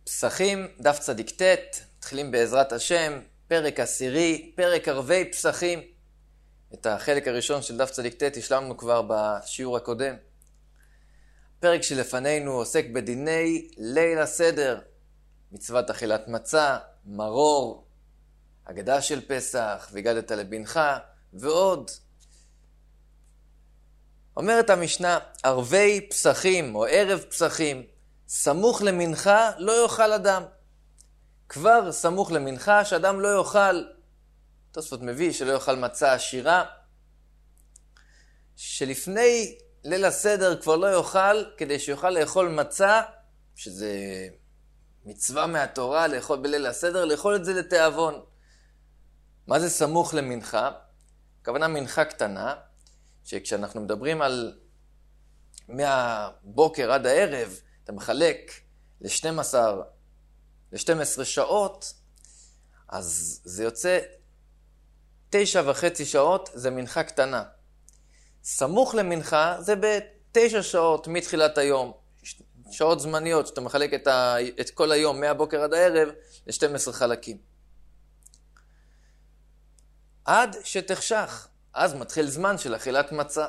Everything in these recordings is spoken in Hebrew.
פסחים, דף צדיק ט', מתחילים בעזרת השם, פרק 10, פרק ערבי פסחים. את החלק הראשון של דף צדיק ט' השלמנו כבר בשיעור הקודם. הפרק שלפנינו עוסק בדיני ליל הסדר, מצוות אכילת מצה, מרור, הגדה של פסח, והגדת לבנך ועוד. אומרת המשנה, ערבי פסחים או ערב פסחים, סמוך למנחה לא יאכל אדם. כבר סמוך למנחה שאדם לא יאכל, תוספות מביא שלא יאכל מצה עשירה, שלפני ליל הסדר כבר לא יאכל, כדי שיוכל לאכול מצה, שזה מצווה מהתורה לאכול בליל הסדר, לאכול את זה לתיאבון. מה זה סמוך למנחה? הכוונה מנחה קטנה, שכשאנחנו מדברים על מהבוקר עד הערב, אתה מחלק ל-12 שעות, אז זה יוצא 9.5 שעות, זה מנחה קטנה. סמוך למנחה זה ב9 שעות מתחילת היום, שעות זמניות, שאתה מחלק את כל היום מהבוקר עד הערב ל-12 חלקים. עד שתחשך, אז מתחיל זמן של אכילת מצה.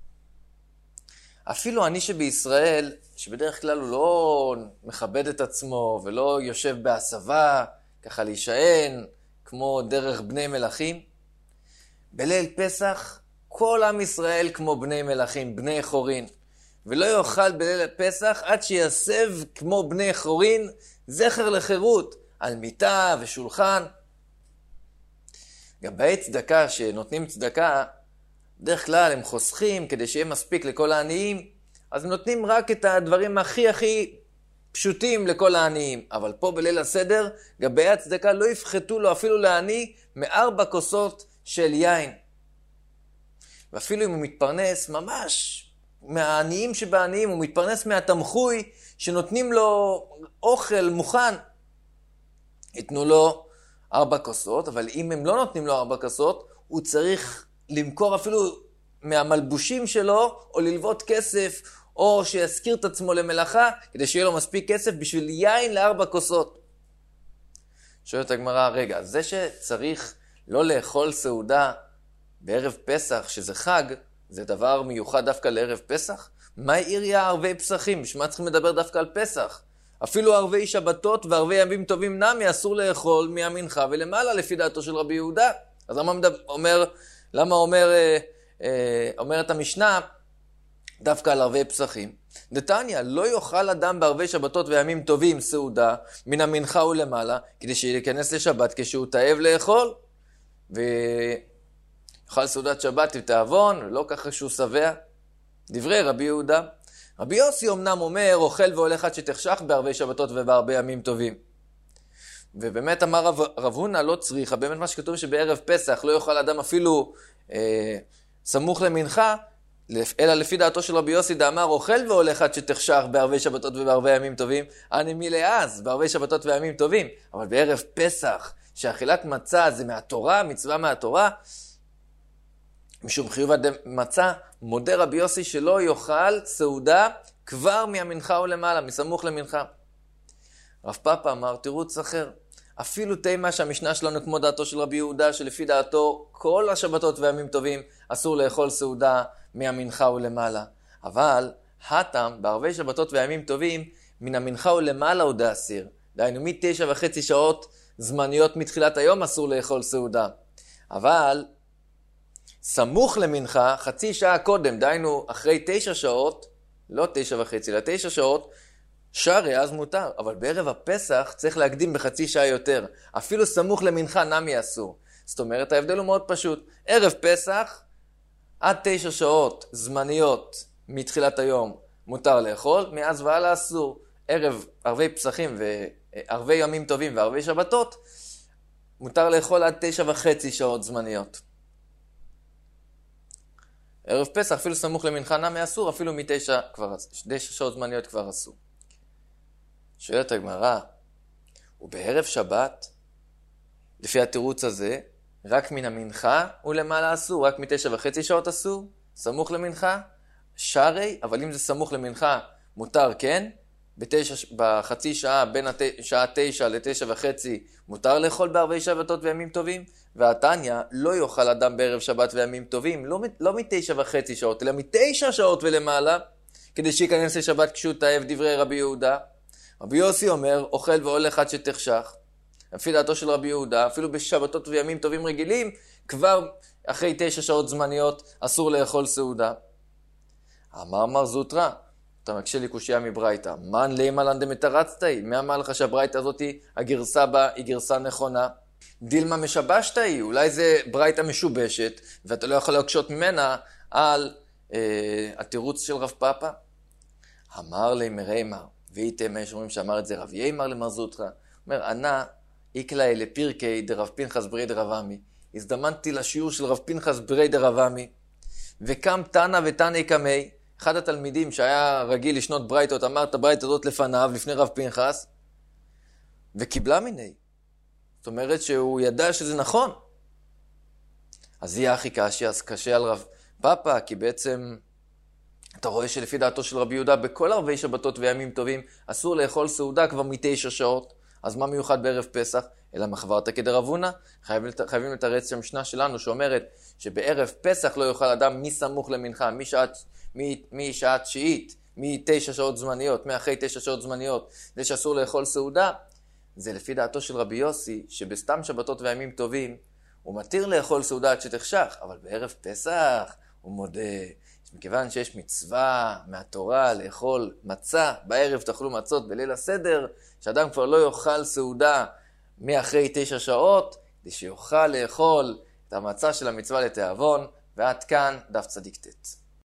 אפילו אני שבישראל, שבדרך כלל הוא לא מכבד את עצמו ולא יושב בהסבה, ככה להישען, כמו דרך בני מלכים, בליל פסח כל עם ישראל כמו בני מלכים, בני חורין, ולא יאכל בליל פסח עד שיסב כמו בני חורין זכר לחירות על מיטה ושולחן. גם בעת צדקה שנותנים צדקה, בדרך כלל הם חוסכים כדי שיהיה מספיק לכל העניים, אז הם נותנים רק את הדברים הכי פשוטים לכל העניים. אבל פה בליל הסדר, גם בעת צדקה לא יפחתו לו אפילו לעני 4 כוסות של יין. ואפילו אם הוא מתפרנס ממש מהעניים שבעניים, הוא מתפרנס מהתמחוי שנותנים לו אוכל מוכן, יתנו לו 4 כוסות, אבל אם הם לא נותנים לו 4 כוסות, הוא צריך למכור אפילו מהמלבושים שלו, או ללוות כסף, או שיזכיר את עצמו למלאכה, כדי שיהיה לו מספיק כסף בשביל יין ל4 כוסות. שואלת הגמרא, רגע, זה שצריך לא לאכול סעודה בערב פסח, שזה חג, זה דבר מיוחד דווקא לערב פסח? מה עיריה ערבי פסחים? בשביל צריכים לדבר דווקא על פסח? אפילו ערבי שבתות וערבי ימים טובים נמי אסור לאכול מהמנחה ולמעלה לפי דעתו של רבי יהודה. אז למה אומרת המשנה דווקא על ערבי פסחים? דתניא, לא יאכל אדם בערבי שבתות וימים טובים סעודה מן המנחה ולמעלה, כדי שייכנס לשבת כשהוא תאב לאכול, ויאכל סעודת שבת ותיאבון, ולא ככה שהוא שבע. דברי רבי יהודה. רבי יוסי אמנם אומר, אוכל והולך עד שתחשך בערבי שבתות ובערבי ימים טובים. ובאמת אמר רב הונא לא צריכה, באמת מה שכתוב שבערב פסח לא יאכל אדם אפילו סמוך למנחה, אלא לפי דעתו של רבי יוסי דאמר, אוכל והולך עד שתחשך בערבי שבתות ובערבי ימים טובים, אני מלאז בערבי שבתות וימים טובים. אבל בערב פסח, שאכילת מצה זה מהתורה, מצווה מהתורה, משום חיוב מצה, מודה רבי יוסי שלא יאכל סעודה כבר מהמנחה ולמעלה, מסמוך למנחה. רב פאפא אמר תירוץ אחר, אפילו תימה שהמשנה שלנו כמו דעתו של רבי יהודה, שלפי דעתו כל השבתות והימים טובים אסור לאכול סעודה מהמנחה ולמעלה. אבל הטעם בערבי שבתות והימים טובים מן המנחה ולמעלה הוא דאסיר. דהיינו מ9.5 שעות זמניות מתחילת היום אסור לאכול סעודה. אבל סמוך למנחה, חצי שעה קודם, דהיינו אחרי 9 שעות, לא 9.5 אלא 9 שעות, שרי אז מותר. אבל בערב הפסח צריך להקדים בחצי שעה יותר. אפילו סמוך למנחה נמי אסור. זאת אומרת, ההבדל הוא מאוד פשוט. ערב פסח, עד 9 שעות זמניות מתחילת היום מותר לאכול, מאז והלאה אסור. ערבי פסחים וערבי ימים טובים וערבי שבתות, מותר לאכול עד 9.5 שעות זמניות. ערב פסח, אפילו סמוך למנחה נמי אסור, אפילו מ9 שעות זמניות כבר אסור. שואלת הגמרא, ובערב שבת, לפי התירוץ הזה, רק מן המנחה ולמעלה אסור, רק מ9.5 שעות אסור, סמוך למנחה, שרי, אבל אם זה סמוך למנחה, מותר כן, בחצי שעה בין שעה 9 ל9:30 מותר לאכול בערבי שבתות וימים טובים, והתניא לא יאכל אדם בערב שבת וימים טובים, לא מ9.5 שעות, אלא מ9 שעות ולמעלה, כדי שייכנס לשבת קשות האב, דברי רבי יהודה. רבי יוסי אומר, אוכל והולך עד שתחשך. לפי דעתו של רבי יהודה, אפילו בשבתות וימים טובים רגילים, כבר אחרי 9 שעות זמניות אסור לאכול סעודה. אמר מר זוטרא, אתה מקשה לי קושיה מברייתא, מן לימה לן דמתרצתאי, מי אמר לך שהברייתא הזאת הגרסה בה היא גרסה נכונה? דילמה משבשתאי, אולי זה ברייתא משובשת, ואתה לא יכול להקשות ממנה על התירוץ של רב פאפא. אמר לי מריימר, ואיתם יש אומרים שאמר את זה רב יימר למר זוטרא, אומר, ענה איקלאי לפירקי דרב פנחס ברי דרב עמי, הזדמנתי לשיעור של רב פנחס ברי דרב עמי, וקם תנא ותנא קמי, אחד התלמידים שהיה רגיל לשנות ברייתות, אמר את הברייתות הזאת לפניו, לפני רב פנחס, וקיבלה מיני. זאת אומרת שהוא ידע שזה נכון. אז יהיה הכי קשה, אז קשה על רב פאפא, כי בעצם אתה רואה שלפי דעתו של רבי יהודה, בכל ערבי שבתות וימים טובים, אסור לאכול סעודה כבר מ9 שעות. אז מה מיוחד בערב פסח? אלא מחברתא כדרב הונא. חייבים לתרץ שם משנה שלנו שאומרת שבערב פסח לא יאכל אדם מסמוך למנחה, משעה תשיעית, מ9 שעות זמניות, מאחרי 9 שעות זמניות, זה שאסור לאכול סעודה. זה לפי דעתו של רבי יוסי, שבסתם שבתות וימים טובים, הוא מתיר לאכול סעודה עד שתחשך, אבל בערב פסח הוא מודה, מכיוון שיש מצווה מהתורה לאכול מצה, בערב תאכלו מצות בליל הסדר, שאדם כבר לא יאכל סעודה מאחרי 9 שעות, כדי שיוכל לאכול את המצה של המצווה לתיאבון, ועד כאן דף צדיק ט'.